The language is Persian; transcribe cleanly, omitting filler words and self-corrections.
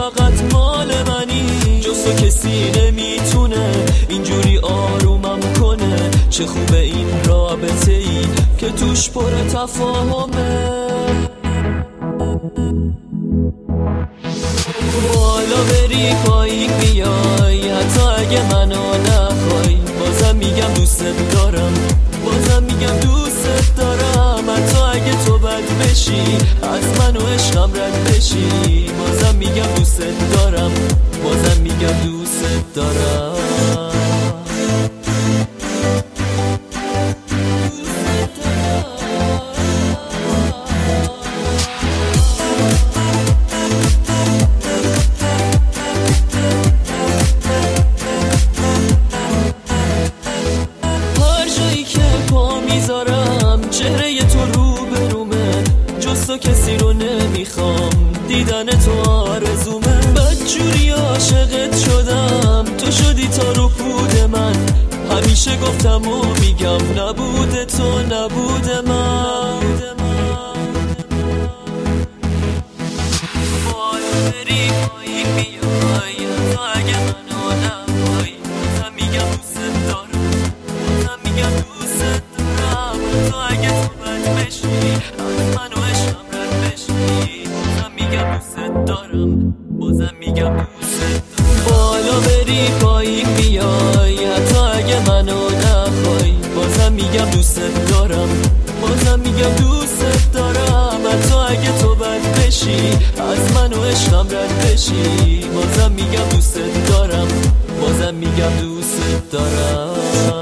فقط مال منی، جز تو کسی نمیتونه اینجوری آرومم کنه. چه خوبه این رابطه ای که توش پر تفاهمه. بالا بری پایین بیای، حتی اگه منو نخوای بازم میگم دوست دارم، بازم میگم دوست دارم. حتی اگه تو بد بشی از من و عشقم رد بشی، بازم میگم دوست دارم، بازم میگم دوست دارم. چهره تو رو برومه، جز تو کسی رو نمیخوام، دیدن تو آرزومه. بدجوری عاشقت شدم، تو شدی تا رو پود من. همیشه گفتم و میگم نبوده تو نبوده من. بالا بری پایین بیای، تو اگه منو نخوای بازم میگم دوست دارم، بازم میگم دوست دارم. تو اگه تو بد بشی از من و عشقم رد بشی، بازم میگم دوست دارم، بازم میگم دوست دارم. بالا بری پایین بیای، حتی اگه منو نخوای بازم میگم دوست دارم، بازم میگم دوست دارم. حتی اگه تو بد بشی از من و عشقم رد بشی، بازم میگم دوست دارم، بازم میگم دوست دارم.